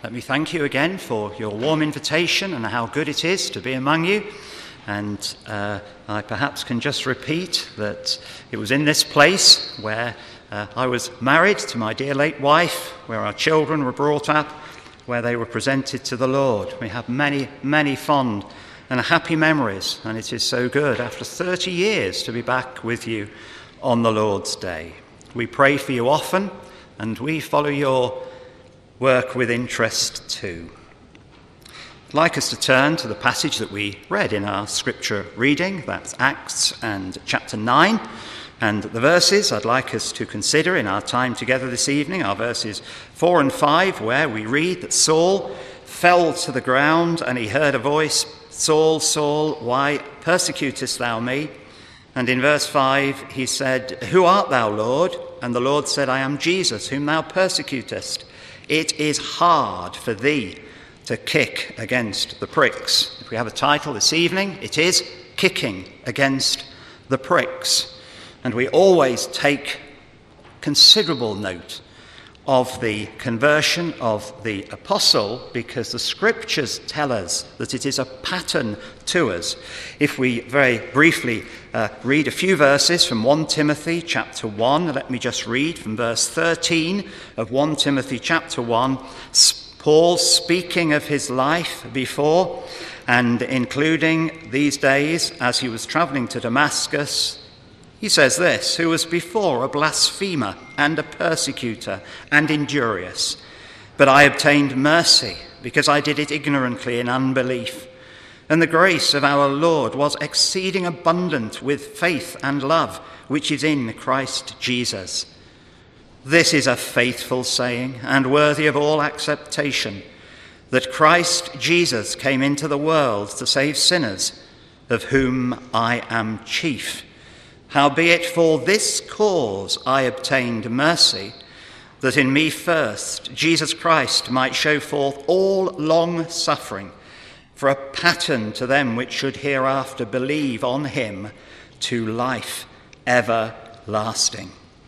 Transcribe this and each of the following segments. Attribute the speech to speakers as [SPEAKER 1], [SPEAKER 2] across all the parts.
[SPEAKER 1] Let me thank you again for your warm invitation and how good it is to be among you. And I perhaps can just repeat that it was in this place where I was married to my dear late wife, where our children were brought up, where they were presented to the Lord. We have many, many fond and happy memories, and it is so good after 30 years to be back with you on the Lord's Day. We pray for you often, and we follow your work with interest too. I'd like us to turn to the passage that we read in our scripture reading, that's Acts and chapter 9. And the verses I'd like us to consider in our time together this evening are verses 4 and 5, where we read that Saul fell to the ground and he heard a voice, "Saul, Saul, why persecutest thou me?" And in verse 5 he said, "Who art thou, Lord?" And the Lord said, "I am Jesus, whom thou persecutest. It is hard for thee to kick against the pricks." If we have a title this evening, it is Kicking Against the Pricks. And we always take considerable note of the conversion of the apostle because the scriptures tell us that it is a pattern to us. If we very briefly read a few verses from 1 Timothy chapter 1, let me just read from verse 13 of 1 Timothy chapter 1, Paul speaking of his life before and including these days as he was travelling to Damascus. He says this, "Who was before a blasphemer and a persecutor and injurious, but I obtained mercy because I did it ignorantly in unbelief. And the grace of our Lord was exceeding abundant with faith and love, which is in Christ Jesus. This is a faithful saying and worthy of all acceptation, that Christ Jesus came into the world to save sinners, of whom I am chief. Howbeit for this cause I obtained mercy, that in me first Jesus Christ might show forth all long suffering, for a pattern to them which should hereafter believe on him to life everlasting."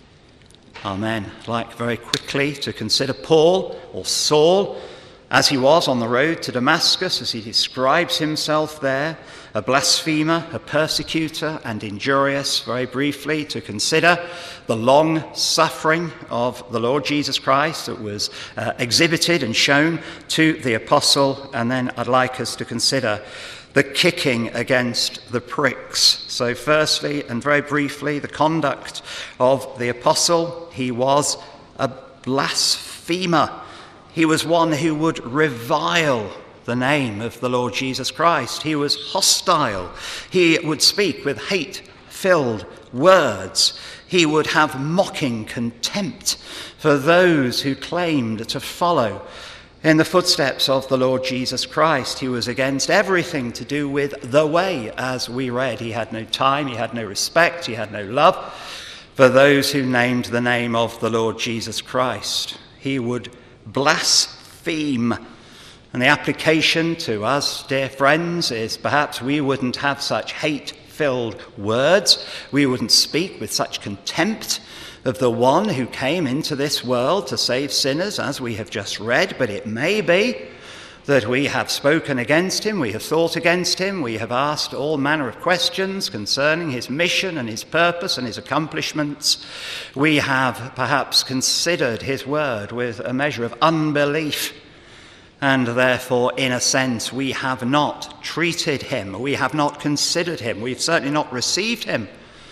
[SPEAKER 1] Amen. I'd like very quickly to consider Paul, or Saul, as he was on the road to Damascus, as he describes himself there, a blasphemer, a persecutor, and injurious. Very briefly, to consider the long suffering of the Lord Jesus Christ that was exhibited and shown to the apostle. And then I'd like us to consider the kicking against the pricks. So firstly, and very briefly, the conduct of the apostle. He was a blasphemer. He was one who would revile the name of the Lord Jesus Christ. He was hostile. He would speak with hate-filled words. He would have mocking contempt for those who claimed to follow in the footsteps of the Lord Jesus Christ. He was against everything to do with the way, as we read. He had no time, he had no respect, he had no love for those who named the name of the Lord Jesus Christ. He would blaspheme. And the application to us, dear friends, is perhaps we wouldn't have such hate-filled words. We wouldn't speak with such contempt of the one who came into this world to save sinners, as we have just read. But it may be that we have spoken against him, we have thought against him, we have asked all manner of questions concerning his mission and his purpose and his accomplishments. We have perhaps considered his word with a measure of unbelief. And therefore, in a sense, we have not treated him, we have not considered him, we've certainly not received him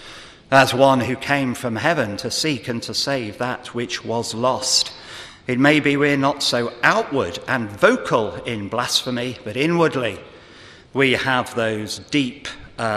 [SPEAKER 1] as one who came from heaven to seek and to save that which was lost. It may be we're not so outward and vocal in blasphemy, but inwardly we have those deep,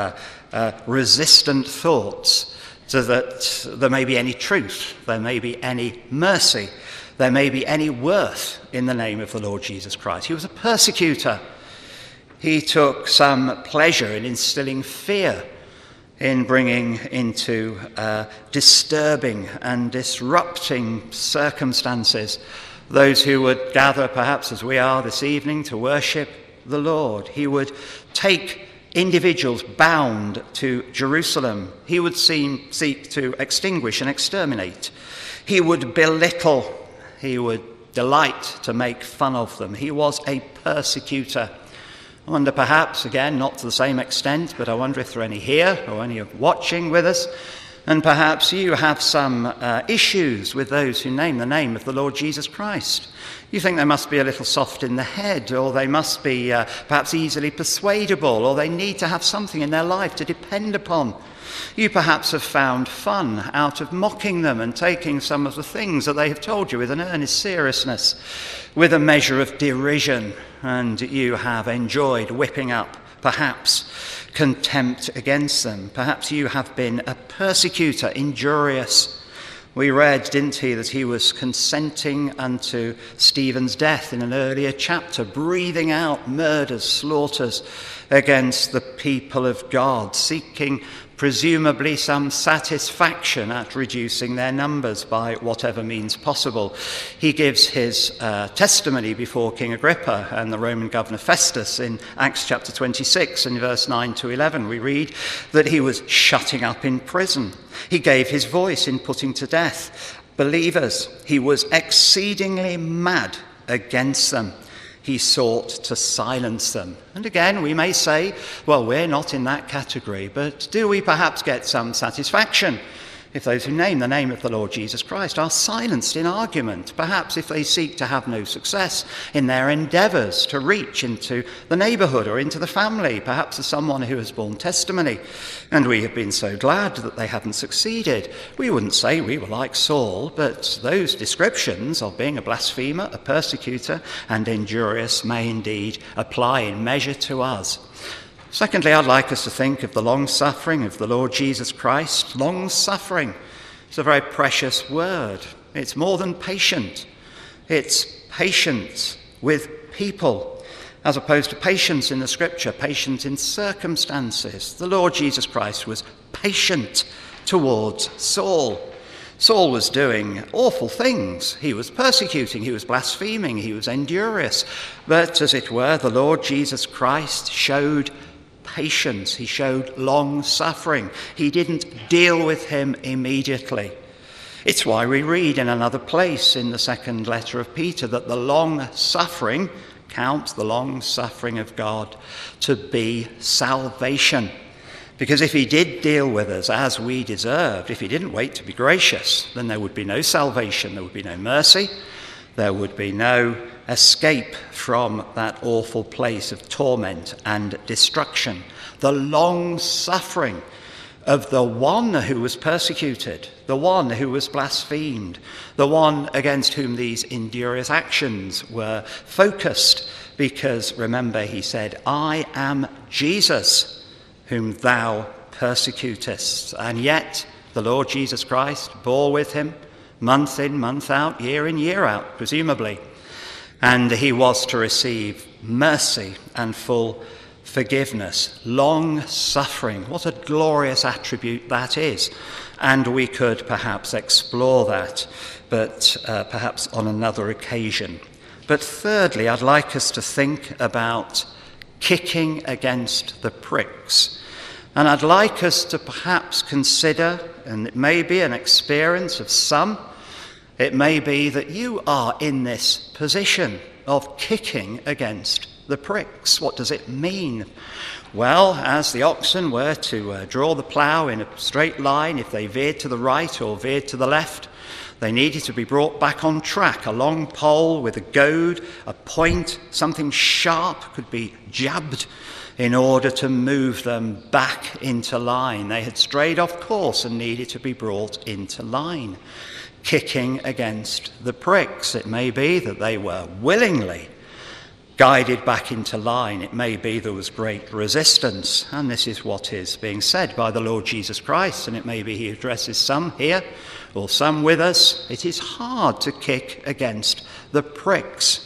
[SPEAKER 1] resistant thoughts, so that there may be any truth, there may be any mercy, there may be any worth in the name of the Lord Jesus Christ. He was a persecutor. He took some pleasure in instilling fear, in bringing into disturbing and disrupting circumstances those who would gather, perhaps as we are this evening, to worship the Lord. He would take individuals bound to Jerusalem. He would seek to extinguish and exterminate. He would belittle. He would delight to make fun of them. He was a persecutor. I wonder perhaps, again, not to the same extent, but I wonder if there are any here or any watching with us, and perhaps you have some issues with those who name the name of the Lord Jesus Christ. You think they must be a little soft in the head, or they must be perhaps easily persuadable, or they need to have something in their life to depend upon. You perhaps have found fun out of mocking them and taking some of the things that they have told you with an earnest seriousness, with a measure of derision, and you have enjoyed whipping up, perhaps, contempt against them. Perhaps you have been a persecutor, injurious. We read, didn't he, that he was consenting unto Stephen's death in an earlier chapter, breathing out murders, slaughters against the people of God, seeking presumably some satisfaction at reducing their numbers by whatever means possible. He gives his testimony before King Agrippa and the Roman governor Festus in Acts chapter 26 and verse 9 to 11. We read that he was shutting up in prison. He gave his voice in putting to death believers. He was exceedingly mad against them. He sought to silence them. And again, we may say, well, we're not in that category, but do we perhaps get some satisfaction if those who name the name of the Lord Jesus Christ are silenced in argument? Perhaps if they seek to have no success in their endeavours to reach into the neighbourhood or into the family, perhaps as someone who has borne testimony, and we have been so glad that they haven't succeeded. We wouldn't say we were like Saul, but those descriptions of being a blasphemer, a persecutor, and injurious may indeed apply in measure to us. Secondly, I'd like us to think of the long-suffering of the Lord Jesus Christ. Long-suffering is a very precious word. It's more than patient. It's patience with people, as opposed to patience in the Scripture, patience in circumstances. The Lord Jesus Christ was patient towards Saul. Saul was doing awful things. He was persecuting, he was blaspheming, he was injurious. But, as it were, the Lord Jesus Christ showed patience. He showed long suffering. He didn't deal with him immediately. It's why we read in another place in the second letter of Peter that the long suffering counts the long suffering of God to be salvation. Because if he did deal with us as we deserved, if he didn't wait to be gracious, then there would be no salvation, there would be no mercy, there would be no escape from that awful place of torment and destruction. The long suffering of the one who was persecuted, the one who was blasphemed, the one against whom these injurious actions were focused. Because remember, he said, I am Jesus, whom thou persecutest. And yet the Lord Jesus Christ bore with him month in, month out, year in, year out, presumably. And he was to receive mercy and full forgiveness. Long suffering, what a glorious attribute that is. And we could perhaps explore that, but perhaps on another occasion. But thirdly, I'd like us to think about kicking against the pricks. And I'd like us to perhaps consider, and it may be an experience of some, it may be that you are in this position of kicking against the pricks. What does it mean? Well, as the oxen were to draw the plough in a straight line, if they veered to the right or veered to the left, they needed to be brought back on track. A long pole with a goad, a point, something sharp could be jabbed in order to move them back into line. They had strayed off course and needed to be brought into line. Kicking against the pricks. It may be that they were willingly guided back into line. It may be there was great resistance, and this is what is being said by the Lord Jesus Christ, and it may be he addresses some here or some with us. It is hard to kick against the pricks.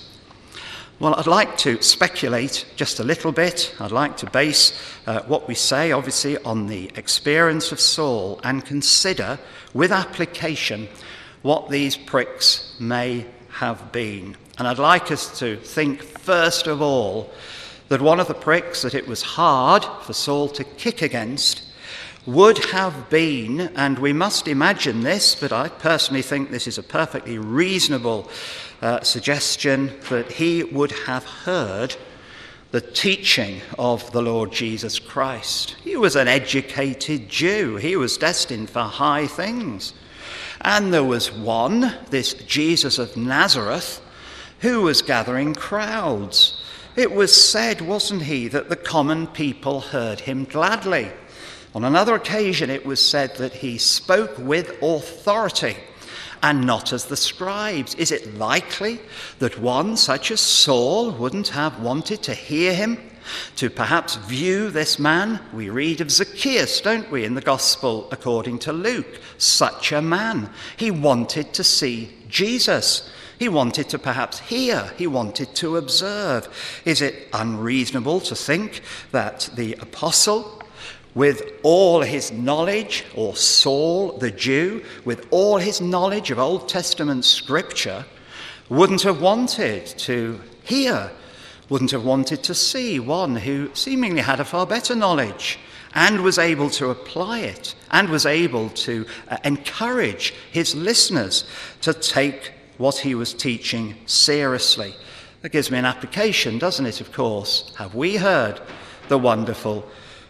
[SPEAKER 1] Well, I'd like to speculate just a little bit. I'd like to base what we say, obviously, on the experience of Saul and consider with application what these pricks may have been. And I'd like us to think, first of all, that one of the pricks that it was hard for Saul to kick against would have been, and we must imagine this, but I personally think this is a perfectly reasonable suggestion that he would have heard the teaching of the Lord Jesus Christ. He was an educated Jew. He was destined for high things. And there was one, this Jesus of Nazareth, who was gathering crowds. It was said, wasn't he, that the common people heard him gladly. On another occasion, it was said that he spoke with authority and not as the scribes. Is it likely that one such as Saul wouldn't have wanted to hear him, to perhaps view this man? We read of Zacchaeus, don't we, in the Gospel according to Luke. Such a man. He wanted to see Jesus. He wanted to perhaps hear. He wanted to observe. Is it unreasonable to think that the apostle, with all his knowledge, or Saul the Jew, with all his knowledge of Old Testament scripture, wouldn't have wanted to hear, wouldn't have wanted to see one who seemingly had a far better knowledge and was able to apply it and was able to encourage his listeners to take what he was teaching seriously? That gives me an application, doesn't it, of course? Have we heard the wonderful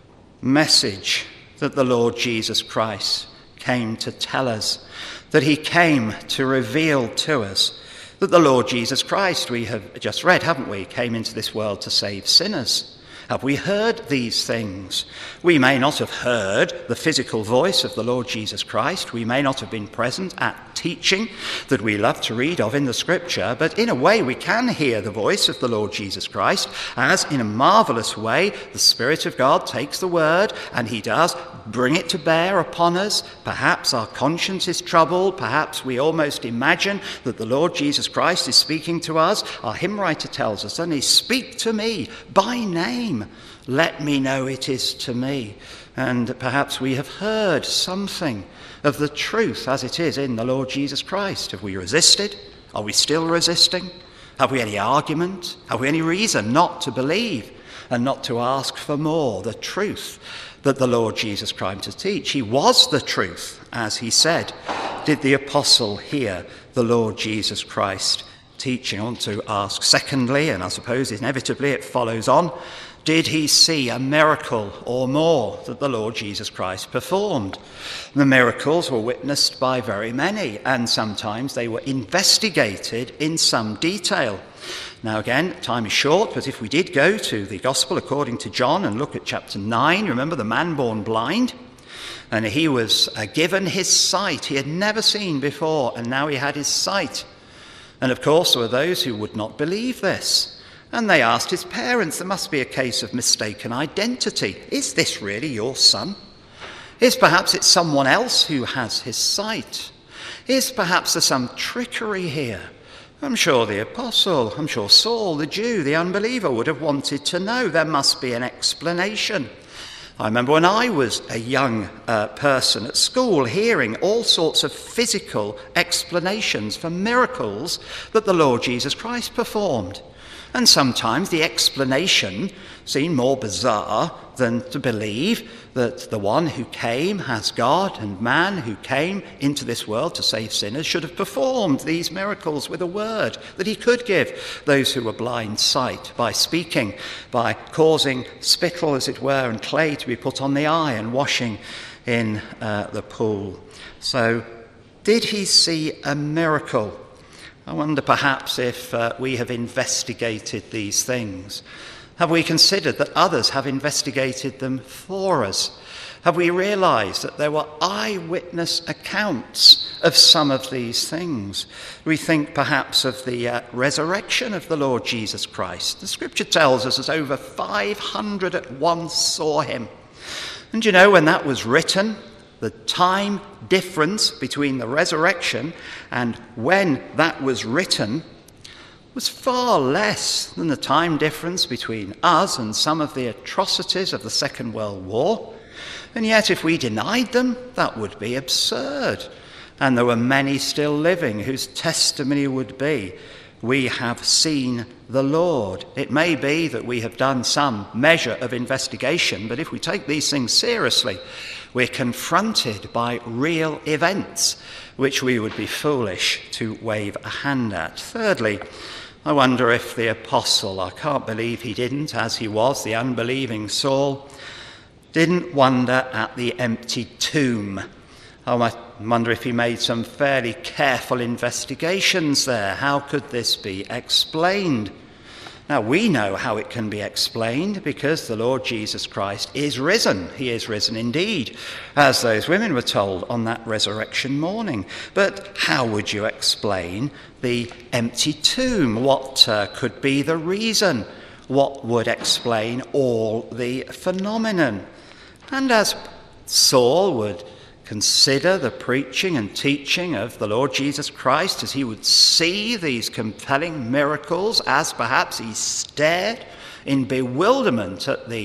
[SPEAKER 1] message that the Lord Jesus Christ came to tell us, that he came to reveal to us, that the Lord Jesus Christ, we have just read, haven't we, came into this world to save sinners? Have we heard these things? We may not have heard the physical voice of the Lord Jesus Christ. We may not have been present at teaching that we love to read of in the scripture, but in a way we can hear the voice of the Lord Jesus Christ as, in a marvelous way, the Spirit of God takes the word and he does bring it to bear upon us. Perhaps our conscience is troubled. Perhaps we almost imagine that the Lord Jesus Christ is speaking to us. Our hymn writer tells us, "Only speak to me by name. Let me know it is to me." And perhaps we have heard something of the truth as it is in the Lord Jesus Christ. Have we resisted? Are we still resisting? Have we any argument? Have we any reason not to believe and not to ask for more? The truth that the Lord Jesus Christ to teach. He was the truth, as he said. Did the apostle hear the Lord Jesus Christ teaching? I want to ask secondly, and I suppose inevitably it follows on, did he see a miracle or more that the Lord Jesus Christ performed? The miracles were witnessed by very many, and sometimes they were investigated in some detail. Now again, time is short, but if we did go to the Gospel according to John and look at chapter 9, remember the man born blind? And he was given his sight. He had never seen before, and now he had his sight. And of course, there were those who would not believe this. And they asked his parents, there must be a case of mistaken identity. Is this really your son? Is perhaps it's someone else who has his sight? Is perhaps there some trickery here? I'm sure the apostle, I'm sure Saul, the Jew, the unbeliever, would have wanted to know. There must be an explanation. I remember when I was a young person at school hearing all sorts of physical explanations for miracles that the Lord Jesus Christ performed. And sometimes the explanation seemed more bizarre than to believe that the one who came as God and man, who came into this world to save sinners, should have performed these miracles with a word, that he could give those who were blind sight by speaking, by causing spittle, as it were, and clay to be put on the eye and washing in the pool. So, did he see a miracle? I wonder perhaps if we have investigated these things. Have we considered that others have investigated them for us? Have we realized that there were eyewitness accounts of some of these things? We think perhaps of the resurrection of the Lord Jesus Christ. The scripture tells us that over 500 at once saw him. And you know, when that was written, the time difference between the resurrection and when that was written was far less than the time difference between us and some of the atrocities of the Second World War. And yet if we denied them, that would be absurd. and there were many still living whose testimony would be, "We have seen the Lord." It may be that we have done some measure of investigation, but if we take these things seriously, we're confronted by real events which we would be foolish to wave a hand at. Thirdly, I wonder if the apostle, I can't believe he didn't, as he was the unbelieving Saul, didn't wonder at the empty tomb. I wonder if he made some fairly careful investigations there. How could this be explained? Now, we know how it can be explained because the Lord Jesus Christ is risen. He is risen indeed, as those women were told on that resurrection morning. But how would you explain the empty tomb? What could be the reason? What would explain all the phenomenon? And as Saul would consider the preaching and teaching of the Lord Jesus Christ, as he would see these compelling miracles, as perhaps he stared in bewilderment at the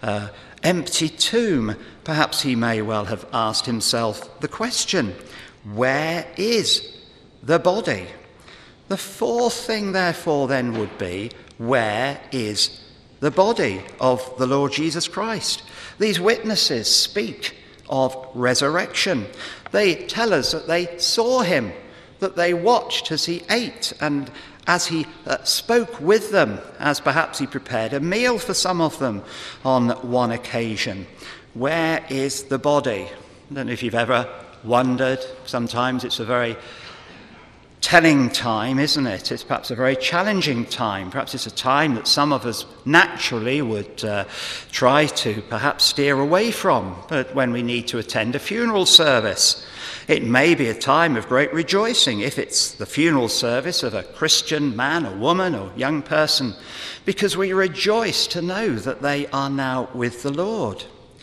[SPEAKER 1] empty tomb, perhaps he may well have asked himself the question, where is the body? The fourth thing, therefore, then would be, where is the body of the Lord Jesus Christ? These witnesses speak of resurrection. They tell us that they saw him, that they watched as he ate and as he spoke with them, as perhaps he prepared a meal for some of them on one occasion. Where is the body? I don't know if you've ever wondered. Sometimes it's a very telling time, isn't it? It's perhaps a very challenging time. Perhaps it's a time that some of us naturally would try to perhaps steer away from. But when we need to attend a funeral service, it may be a time of great rejoicing if it's the funeral service of a Christian man or woman or young person, because we rejoice to know that they are now with the Lord.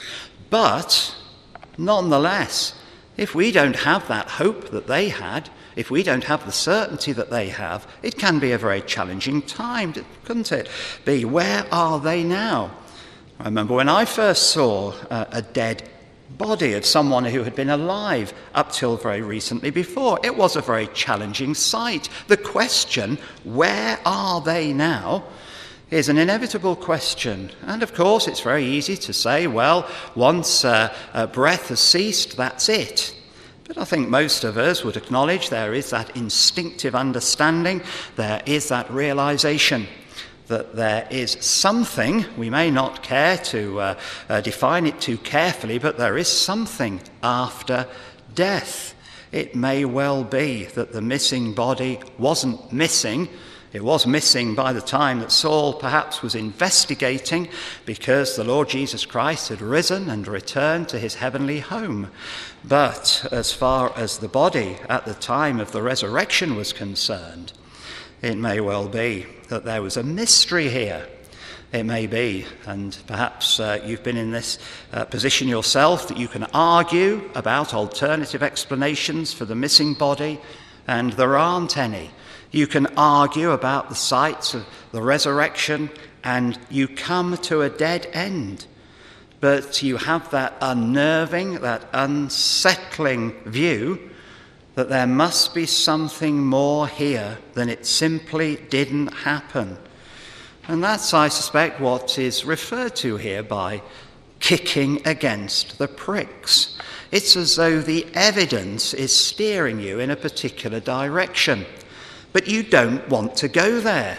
[SPEAKER 1] But nonetheless, if we don't have that hope that they had, if we don't have the certainty that they have, it can be a very challenging time, couldn't it be? Where are they now? I remember when I first saw a dead body of someone who had been alive up till very recently before. It was a very challenging sight. The question, where are they now, is an inevitable question. And of course, it's very easy to say, well, once a breath has ceased, that's it. But I think most of us would acknowledge there is that instinctive understanding, there is that realization that there is something, we may not care to define it too carefully, but there is something after death. It may well be that the missing body wasn't missing. It was missing by the time that Saul perhaps was investigating, because the Lord Jesus Christ had risen and returned to his heavenly home. But as far as the body at the time of the resurrection was concerned, it may well be that there was a mystery here. It may be, and perhaps you've been in this position yourself, that you can argue about alternative explanations for the missing body, and there aren't any. You can argue about the sights of the resurrection, and you come to a dead end. But you have that unnerving, that unsettling view that there must be something more here than it simply didn't happen. And that's, I suspect, what is referred to here by kicking against the pricks. It's as though the evidence is steering you in a particular direction, but you don't want to go there.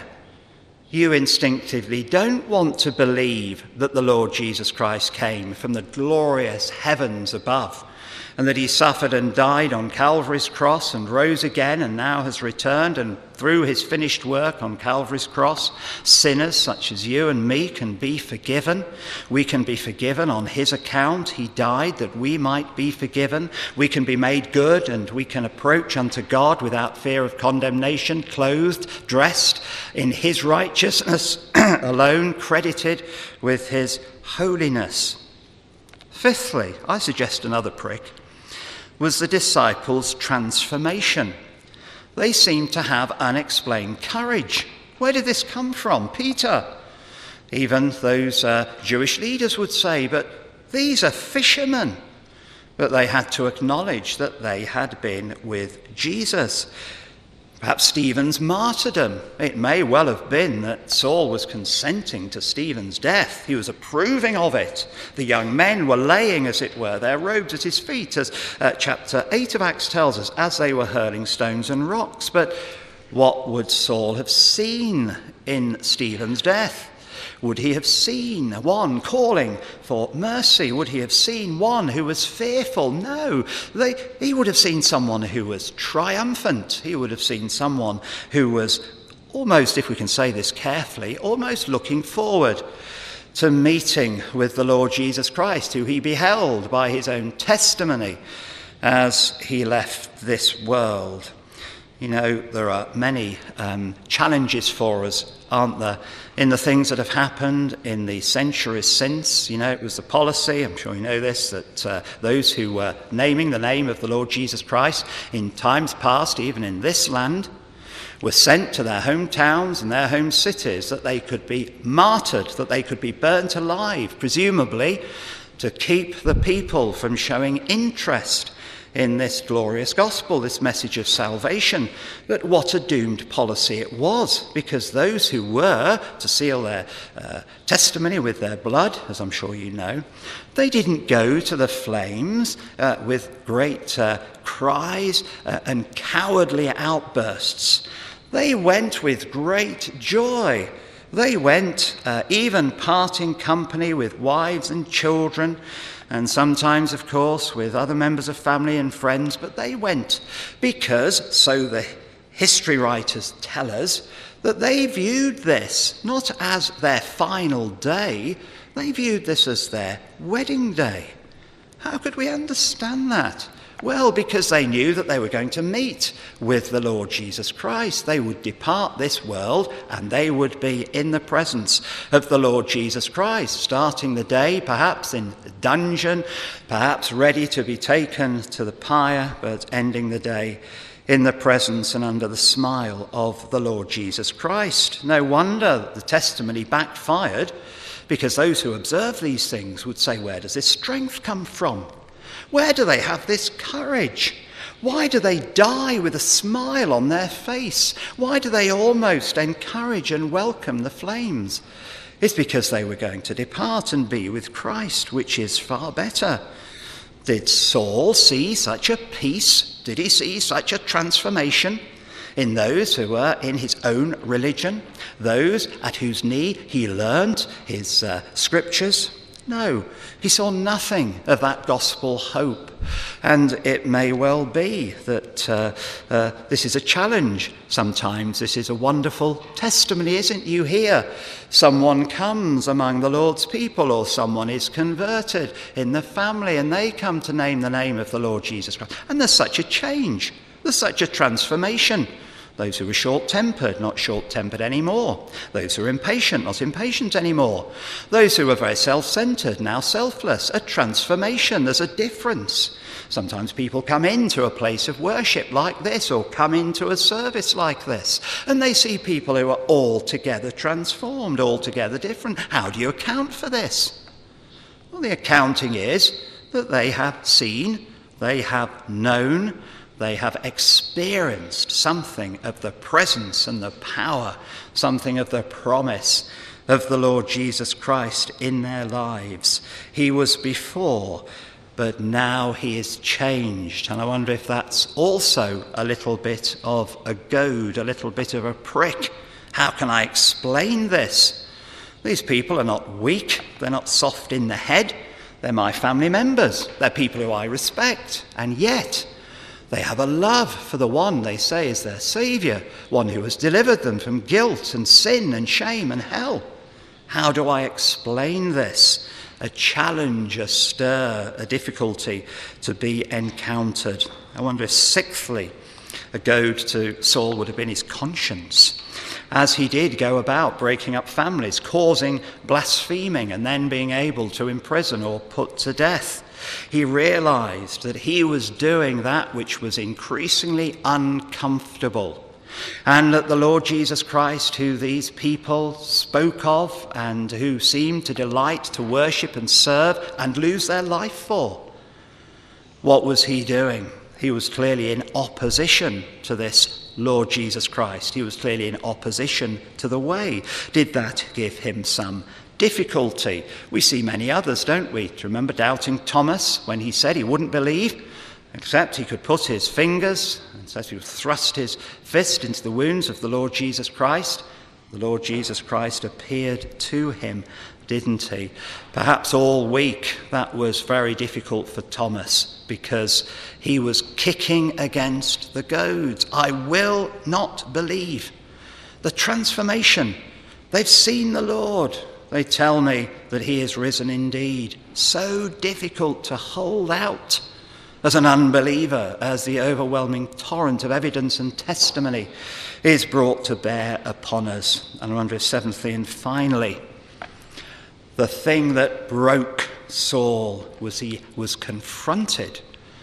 [SPEAKER 1] You instinctively don't want to believe that the Lord Jesus Christ came from the glorious heavens above, and that he suffered and died on Calvary's cross and rose again and now has returned, and through his finished work on Calvary's cross, sinners such as you and me can be forgiven. We can be forgiven on his account. He died that we might be forgiven. We can be made good, and we can approach unto God without fear of condemnation, clothed, dressed in his righteousness alone, credited with his holiness. Fifthly, I suggest another prick, was the disciples' transformation. They seemed to have unexplained courage. Where did this come from? Peter. Even those Jewish leaders would say, but these are fishermen. but they had to acknowledge that they had been with Jesus. Perhaps Stephen's martyrdom. It may well have been that Saul was consenting to Stephen's death. He was approving of it. The young men were laying, as it were, their robes at his feet, as chapter 8 of Acts tells us, as they were hurling stones and rocks. But what would Saul have seen in Stephen's death? Would he have seen one calling for mercy? Would he have seen one who was fearful? No. He would have seen someone who was triumphant. He would have seen someone who was almost, if we can say this carefully, almost looking forward to meeting with the Lord Jesus Christ, who he beheld by his own testimony as he left this world. You know, there are many challenges for us, aren't there, in the things that have happened in the centuries since. You know, it was the policy, I'm sure you know this, that those who were naming the name of the Lord Jesus Christ in times past, even in this land, were sent to their hometowns and their home cities, that they could be martyred, that they could be burnt alive, presumably to keep the people from showing interest in this glorious gospel, this message of salvation. But what a doomed policy it was, because those who were to seal their testimony with their blood, as I'm sure you know, they didn't go to the flames with great cries and cowardly outbursts. They went with great joy. They went even parting company with wives and children, and sometimes, of course, with other members of family and friends, but they went because, so the history writers tell us, that they viewed this not as their final day, they viewed this as their wedding day. How could we understand that? Well, because they knew that they were going to meet with the Lord Jesus Christ. They would depart this world and they would be in the presence of the Lord Jesus Christ, starting the day perhaps in a dungeon, perhaps ready to be taken to the pyre, but ending the day in the presence and under the smile of the Lord Jesus Christ. No wonder the testimony backfired, because those who observe these things would say, where does this strength come from? Where do they have this courage? Why do they die with a smile on their face? Why do they almost encourage and welcome the flames? It's because they were going to depart and be with Christ, which is far better. Did Saul see such a peace? Did he see such a transformation in those who were in his own religion, those at whose knee he learned his scriptures? No, he saw nothing of that gospel hope. And it may well be that this is a challenge. Sometimes this is a wonderful testimony, isn't you? Hear someone comes among the Lord's people, or someone is converted in the family and they come to name the name of the Lord Jesus Christ. And there's such a change. There's such a transformation. Those who were short-tempered, not short-tempered anymore. Those who were impatient, not impatient anymore. Those who were very self-centered, now selfless. A transformation. There's a difference. Sometimes people come into a place of worship like this, or come into a service like this, and they see people who are altogether transformed, altogether different. How do you account for this? Well, the accounting is that they have seen, they have known, they have experienced something of the presence and the power, something of the promise of the Lord Jesus Christ in their lives. He was before, but now he is changed. And I wonder if that's also a little bit of a goad, a little bit of a prick. How can I explain this? These people are not weak. They're not soft in the head. They're my family members. They're people who I respect. And yet they have a love for the one they say is their Saviour, one who has delivered them from guilt and sin and shame and hell. How do I explain this? A challenge, a stir, a difficulty to be encountered. I wonder if, sixthly, a goad to Saul would have been his conscience, as he did go about breaking up families, causing blaspheming, and then being able to imprison or put to death. He realized that he was doing that which was increasingly uncomfortable, and that the Lord Jesus Christ, who these people spoke of and who seemed to delight to worship and serve and lose their life for, What was he doing? He was clearly in opposition to this Lord Jesus Christ. He was clearly in opposition to the way. Did that give him some difficulty? We see many others, don't we? Do you remember doubting Thomas when he said he wouldn't believe, except he could put his fingers, and says he would thrust his fist into the wounds of the Lord Jesus Christ? The Lord Jesus Christ appeared to him, didn't he? Perhaps all week that was very difficult for Thomas, because he was kicking against the goads. I will not believe. The transformation. They've seen the Lord. They tell me that he is risen indeed. So difficult to hold out as an unbeliever, as the overwhelming torrent of evidence and testimony is brought to bear upon us. And I wonder if seventhly and finally, the thing that broke Saul was he was confronted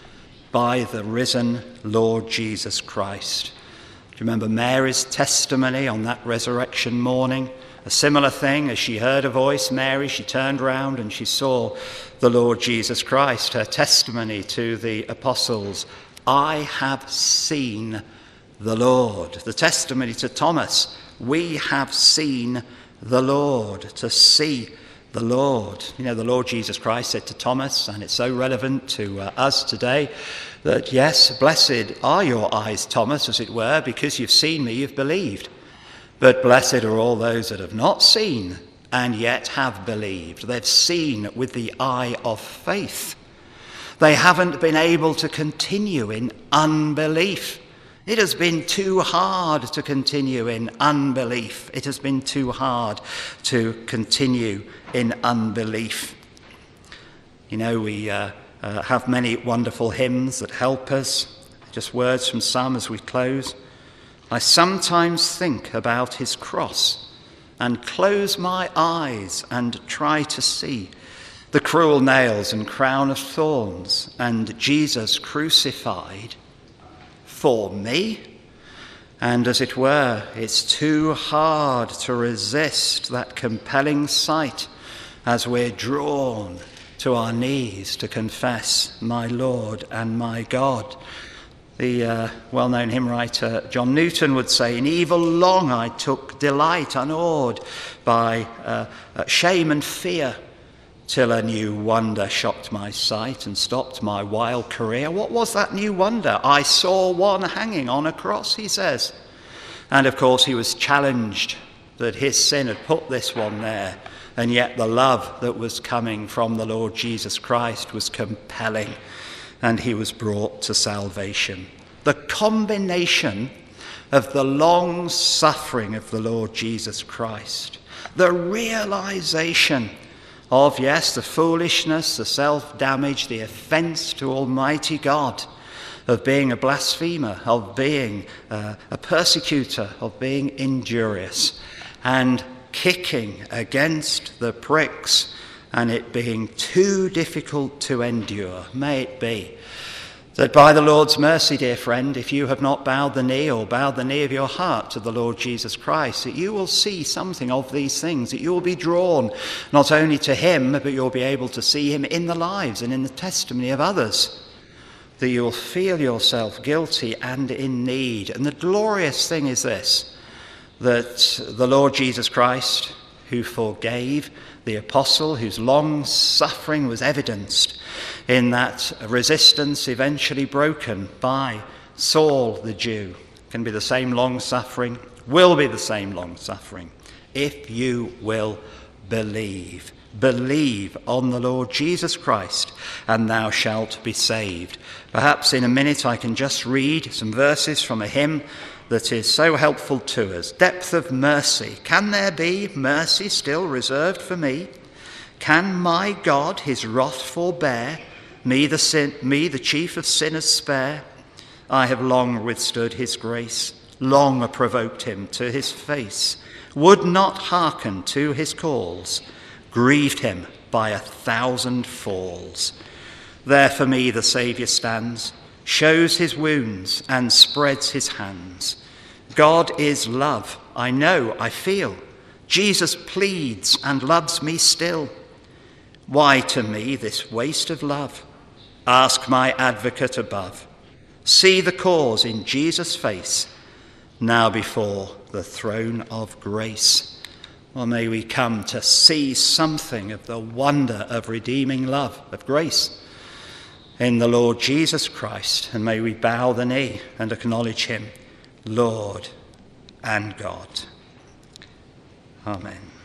[SPEAKER 1] by the risen Lord Jesus Christ. Do you remember Mary's testimony on that resurrection morning? A similar thing, as she heard a voice, Mary, she turned round and she saw the Lord Jesus Christ. Her testimony to the apostles, I have seen the Lord. The testimony to Thomas, we have seen the Lord. To see the Lord. You know, the Lord Jesus Christ said to Thomas, and it's so relevant to us today, that yes, blessed are your eyes, Thomas, as it were, because you've seen me, you've believed. But blessed are all those that have not seen and yet have believed. They've seen with the eye of faith. They haven't been able to continue in unbelief. It has been too hard to continue in unbelief. It has been too hard to continue in unbelief. You know, we have many wonderful hymns that help us. Just words from some as we close. I sometimes think about his cross and close my eyes and try to see the cruel nails and crown of thorns and Jesus crucified for me. And as it were, it's too hard to resist that compelling sight as we're drawn to our knees to confess my Lord and my God. The well-known hymn writer John Newton would say, in evil long I took delight, unawed by shame and fear, till a new wonder shocked my sight and stopped my wild career. What was that new wonder? I saw one hanging on a cross, he says. And of course he was challenged that his sin had put this one there, and yet the love that was coming from the Lord Jesus Christ was compelling, and he was brought to salvation. The combination of the long suffering of the Lord Jesus Christ, the realization of, yes, the foolishness, the self-damage, the offense to Almighty God, of being a blasphemer, of being a persecutor, of being injurious, and kicking against the pricks, and it being too difficult to endure. May it be that by the Lord's mercy, dear friend, if you have not bowed the knee or bowed the knee of your heart to the Lord Jesus Christ, that you will see something of these things, that you will be drawn not only to him, but you'll be able to see him in the lives and in the testimony of others, that you will feel yourself guilty and in need. And the glorious thing is this, that the Lord Jesus Christ, who forgave the apostle, whose long suffering was evidenced in that resistance eventually broken by Saul the Jew, can be the same long suffering, will be the same long suffering, if you will believe. Believe on the Lord Jesus Christ, and thou shalt be saved. Perhaps in a minute I can just read some verses from a hymn that is so helpful to us. Depth of mercy. Can there be mercy still reserved for me? Can my God his wrath forbear? Me the chief of sinners spare? I have long withstood his grace, long provoked him to his face, would not hearken to his calls, grieved him by 1,000 falls. There for me the Saviour stands, shows his wounds and spreads his hands. God is love, I know, I feel. Jesus pleads and loves me still. Why to me this waste of love? Ask my advocate above. See the cause in Jesus' face, now before the throne of grace. Or may we come to see something of the wonder of redeeming love, of grace, in the Lord Jesus Christ, and may we bow the knee and acknowledge him, Lord and God. Amen.